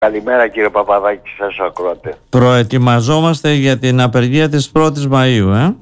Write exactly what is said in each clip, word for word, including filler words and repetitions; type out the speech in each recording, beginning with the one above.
Καλημέρα κύριε Παπαδάκη, σας ακροατέ. Προετοιμαζόμαστε για την απεργία της πρώτης Μαΐου, ε?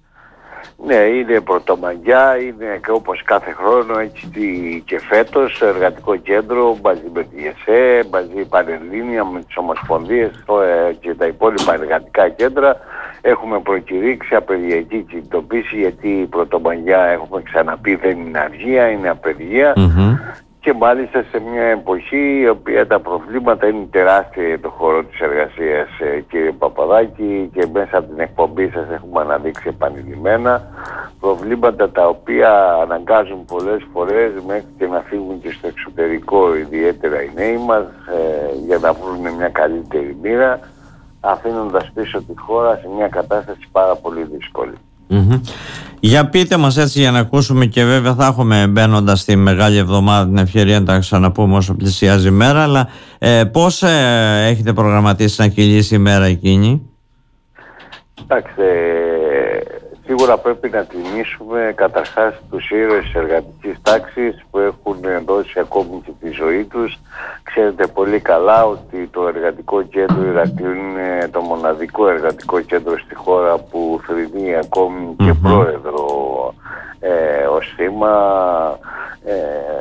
Ναι, είναι πρωτομαγιά, είναι και όπως κάθε χρόνο, έτσι και φέτος, το Εργατικό Κέντρο μαζί με τη ΕΣΕ, μαζί Πανελλήνια, με τις Ομοσπονδίες και τα υπόλοιπα εργατικά κέντρα έχουμε προκηρύξει απεργιακή κινητοποίηση, γιατί η πρωτομαγιά, έχουμε ξαναπεί, δεν είναι αργία, είναι απεργία. Mm-hmm. Και μάλιστα σε μια εποχή η οποία τα προβλήματα είναι τεράστια για το χώρο της εργασίας, κύριε Παπαδάκη, και μέσα από την εκπομπή σας έχουμε αναδείξει επανειλημμένα προβλήματα τα οποία αναγκάζουν πολλές φορές μέχρι και να φύγουν και στο εξωτερικό, ιδιαίτερα οι νέοι μας, ε, για να βρουν μια καλύτερη μοίρα, αφήνοντας πίσω τη χώρα σε μια κατάσταση πάρα πολύ δύσκολη. Mm-hmm. Για πείτε μας έτσι, για να ακούσουμε, και βέβαια θα έχουμε, μπαίνοντας στη Μεγάλη Εβδομάδα, την ευκαιρία να τα ξαναπούμε όσο πλησιάζει η μέρα, αλλά ε, πώς ε, έχετε προγραμματίσει να κυλήσει η μέρα εκείνη? Κοιτάξτε, σίγουρα πρέπει να τιμήσουμε καταρχάς τους ήρωες της εργατικής τάξης που έχουν δώσει ακόμη και τη ζωή τους. Ξέρετε πολύ καλά ότι το Εργατικό Κέντρο Ηρακλείου είναι το μοναδικό εργατικό κέντρο στη χώρα που θρηνεί ακόμη mm-hmm. και πρόεδρο ε, ως θύμα, ε,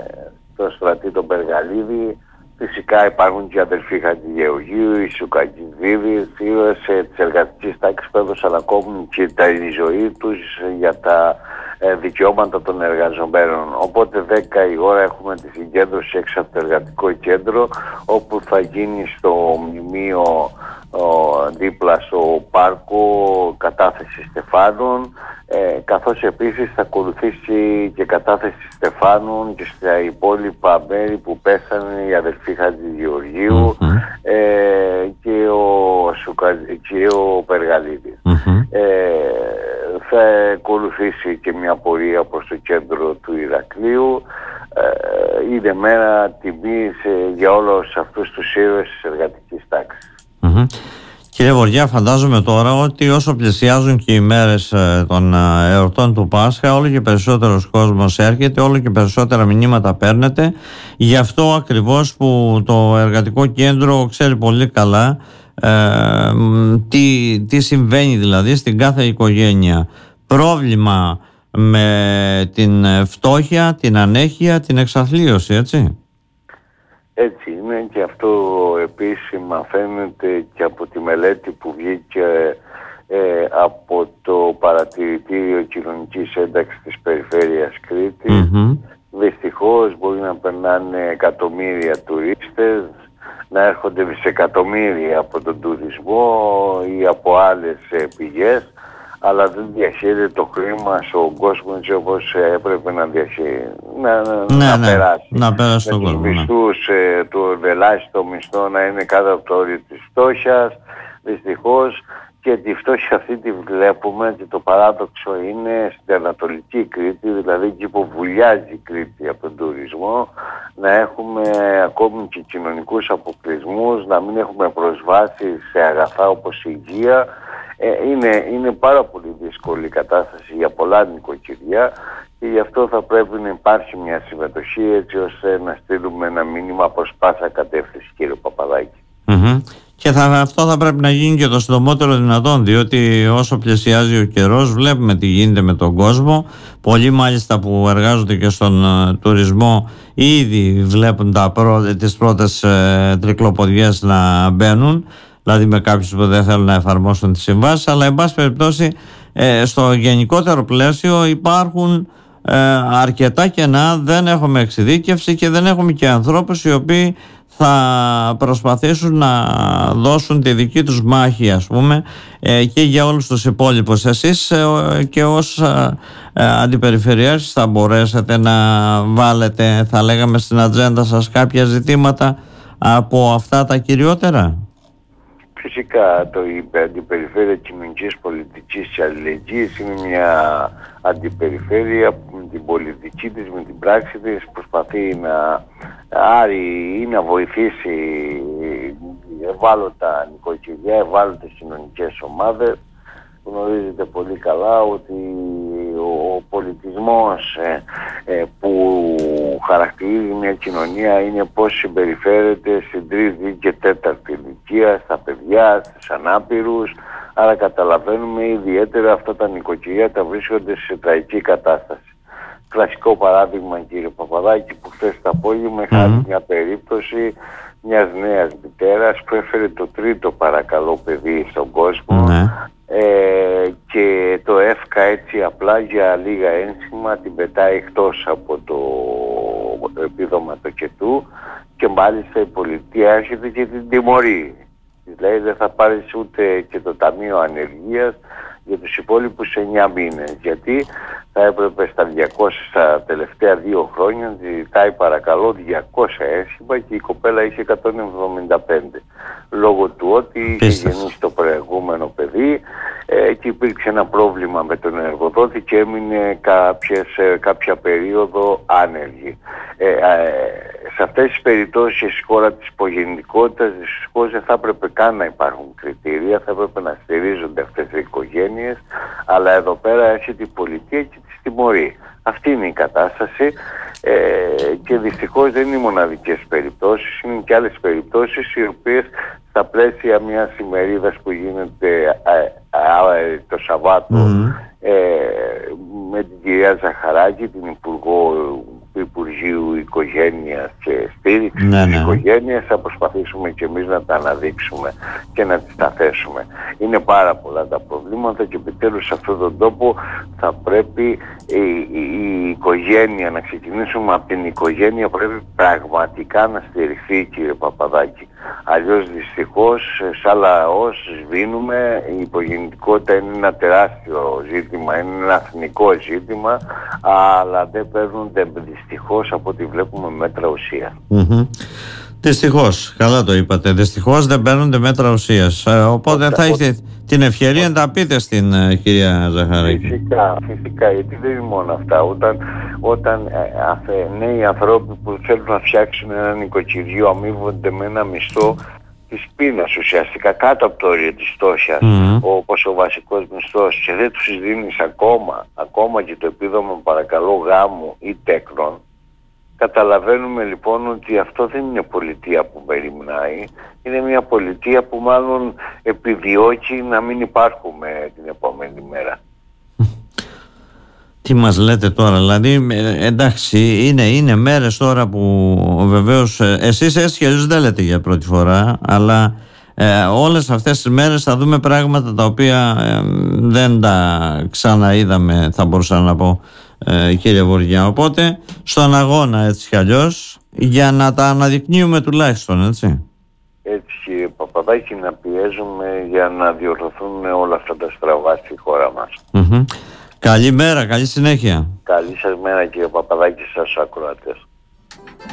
το στρατή τον Περγαλίδη. Φυσικά υπάρχουν και οι αδελφοί Χατζηγεωργίου, οι Σουκακιδίδης, ήρωες ε, της εργατικής τάξης που έδωσαν ακόμη και τα ζωή τους για τα ε, δικαιώματα των εργαζομένων. Οπότε δέκα η ώρα έχουμε τη συγκέντρωση έξω από το Εργατικό Κέντρο, όπου θα γίνει στο μνημείο ο, δίπλα στο πάρκο κατάθεση στεφάνων, ε, καθώς επίσης θα ακολουθήσει και κατάθεση στεφάνων και στα υπόλοιπα μέρη που πέσανε οι αδελφοί Χατζηγεωργίου mm-hmm. ε, και ο, Σουκα, και ο Περγαλίδης. Mm-hmm. Ε, θα ακολουθήσει και μια πορεία προς το κέντρο του Ηρακλείου. Ε, είναι μέρα τιμής ε, για όλους αυτούς τους ήρωες της εργατικής τάξης. Mm-hmm. Κύριε Βοριά, φαντάζομαι τώρα ότι όσο πλησιάζουν και οι μέρες ε, των ε, εορτών του Πάσχα, όλο και περισσότερος κόσμος έρχεται, όλο και περισσότερα μηνύματα παίρνετε. Γι' αυτό ακριβώς που το Εργατικό Κέντρο ξέρει πολύ καλά ε, τι, τι συμβαίνει δηλαδή στην κάθε οικογένεια. Πρόβλημα με την φτώχεια, την ανέχεια, την εξαθλίωση, έτσι. Έτσι είναι, και αυτό επίσημα φαίνεται και από τη μελέτη που βγήκε ε, από το Παρατηρητήριο Κοινωνικής Ένταξης της Περιφέρειας Κρήτης. Mm-hmm. Δυστυχώς μπορεί να περνάνε εκατομμύρια τουρίστες, να έρχονται δισεκατομμύρια από τον τουρισμό ή από άλλες ε, πηγές, αλλά δεν διαχέεται το χρήμα στον κόσμο έτσι όπως έπρεπε να, διαχέ... να, ναι, να ναι, περάσει. Να περάσει τον κόσμο. Με τους μισθούς, ε, του ελάχιστο μισθό να είναι κάτω από το όριο της φτώχειας, δυστυχώς, και τη φτώχεια αυτή τη βλέπουμε, και το παράδοξο είναι στην Ανατολική Κρήτη, δηλαδή εκεί που βουλιάζει η Κρήτη από τον τουρισμό, να έχουμε ακόμη και κοινωνικούς αποκλεισμούς, να μην έχουμε προσβάσεις σε αγαθά όπως η υγεία. Ε, είναι, είναι πάρα πολύ δύσκολη η κατάσταση για πολλά νοικοκυριά, και γι' αυτό θα πρέπει να υπάρχει μια συμμετοχή, έτσι ώστε να στείλουμε ένα μήνυμα προς πάσα κατεύθυνση, κύριε Παπαδάκη. Mm-hmm. Και θα, αυτό θα πρέπει να γίνει και το συντομότερο δυνατόν, διότι όσο πλησιάζει ο καιρός βλέπουμε τι γίνεται με τον κόσμο. Πολλοί μάλιστα που εργάζονται και στον uh, τουρισμό ήδη βλέπουν τα πρω, τις πρώτες uh, τρικλοποδιές να μπαίνουν, δηλαδή με κάποιους που δεν θέλουν να εφαρμόσουν τις συμβάσεις, αλλά εν πάση περιπτώσει ε, στο γενικότερο πλαίσιο υπάρχουν ε, αρκετά κενά, δεν έχουμε εξειδίκευση και δεν έχουμε και ανθρώπους οι οποίοι θα προσπαθήσουν να δώσουν τη δική τους μάχη, ας πούμε, ε, και για όλους τους υπόλοιπους. Εσείς ε, και ως ε, ε, αντιπεριφερειάρχης θα μπορέσετε να βάλετε, θα λέγαμε, στην ατζέντα σας κάποια ζητήματα από αυτά τα κυριότερα? Φυσικά το η Αντιπεριφέρεια Κοινωνικής Πολιτικής και Αλληλεγγύης είναι μια αντιπεριφέρεια που με την πολιτική της, με την πράξη της προσπαθεί να άρει ή να βοηθήσει ευάλωτα νοικοκυριά, ευάλωτες κοινωνικές ομάδες. Γνωρίζετε πολύ καλά ότι ο πολιτισμός ε, ε, που χαρακτηρίζει μια κοινωνία είναι πώς συμπεριφέρεται στην τρίτη και τέταρτη ηλικία, στα παιδιά, στους ανάπηρους. Άρα καταλαβαίνουμε ιδιαίτερα αυτά τα νοικοκυριά τα βρίσκονται σε τραγική κατάσταση. Κλασικό παράδειγμα, κύριε Παπαδάκη, που χθες το απόγευμα είχα mm-hmm. μια περίπτωση μιας νέας μητέρας που έφερε το τρίτο παρακαλώ παιδί στον κόσμο mm-hmm. ε, και το εύκα έτσι απλά για λίγα ένσημα την πετάει εκτός από το επίδομα το κετού και μάλιστα η πολιτεία έρχεται και την τιμωρεί. Δηλαδή δεν θα πάρεις ούτε και το Ταμείο Ανεργίας για τους υπόλοιπους εννιά μήνες, γιατί θα έπρεπε στα διακόσια στα τελευταία δύο χρόνια ζητάει παρακαλώ διακόσια ένσημα και η κοπέλα είχε εκατόν εβδομήντα πέντε λόγω του ότι είχε γεννήσει το προηγούμενο παιδί ε, και υπήρξε ένα πρόβλημα με τον εργοδότη και έμεινε κάποιες, κάποια περίοδο άνεργη. Ε, ε, σε αυτές τις περιπτώσεις στη χώρα της υπογεννητικότητας δυστυχώς δεν θα έπρεπε καν να υπάρχουν κριτήρια, θα έπρεπε να στηρίζονται αυτές οι οικογένειες, αλλά εδώ πέρα έρχεται η πολιτεία και τις τιμωρεί. Αυτή είναι η κατάσταση ε, και δυστυχώς δεν είναι οι μοναδικές περιπτώσεις, είναι και άλλες περιπτώσεις οι οποίες στα πλαίσια μιας ημερίδας που γίνεται α, α, α, το Σαββάτο mm-hmm. ε, με την κυρία Ζαχαράκη, την Υπουργό του Υπουργείου Οικογένειας και Στήριξης ναι, της ναι. Οικογένειας, θα προσπαθήσουμε και εμείς να τα αναδείξουμε και να τις τα θέσουμε. Είναι πάρα πολλά τα προβλήματα και επιτέλους σε αυτόν τον τόπο θα πρέπει η, η, η οικογένεια, να ξεκινήσουμε από την οικογένεια, πρέπει πραγματικά να στηριχθεί, κύριε Παπαδάκη. Αλλιώς δυστυχώς σαν λαός σβήνουμε, η υπογεννητικότητα είναι ένα τεράστιο ζήτημα, είναι ένα εθνικό ζήτημα, αλλά δεν παίρνονται δυστυχώς από ό,τι βλέπουμε μέτρα ουσία. Mm-hmm. Δυστυχώς, καλά το είπατε, δυστυχώς δεν παίρνονται μέτρα ουσίας. Ε, οπότε Όταν, θα έχετε την ευκαιρία όταν, να τα πείτε στην ε, κυρία Ζαχαράκη. Φυσικά, φυσικά, γιατί δεν είναι μόνο αυτά. Όταν, όταν ε, αφε, νέοι ανθρώποι που θέλουν να φτιάξουν ένα νοικοκυριό αμείβονται με ένα μισθό της πείνας ουσιαστικά κάτω από το όριο της φτώχειας, mm-hmm. όπως ο βασικός μισθός, και δεν τους δίνεις ακόμα, ακόμα και το επίδομα παρακαλώ γάμου ή τέκνων, καταλαβαίνουμε λοιπόν ότι αυτό δεν είναι πολιτεία που περιμνάει, είναι μια πολιτεία που μάλλον επιδιώκει να μην υπάρχουμε την επόμενη μέρα. Τι μας λέτε τώρα, δηλαδή εντάξει είναι, είναι μέρες τώρα που βεβαίως εσείς έτσι και αλλιώς δεν λέτε για πρώτη φορά, αλλά ε, όλες αυτές τις μέρες θα δούμε πράγματα τα οποία ε, δεν τα ξαναείδαμε, θα μπορούσα να πω, ε, κύριε Βοριά. Οπότε στον αγώνα έτσι κι αλλιώς για να τα αναδεικνύουμε τουλάχιστον, έτσι. Έτσι, κύριε Παπαδάκη, να πιέζουμε για να διορθωθούν όλα αυτά τα στραβά στη χώρα μας. Mm-hmm. Καλή μέρα, καλή συνέχεια. Καλή σας μέρα, κύριε Παπαδάκη, σας ακροατές.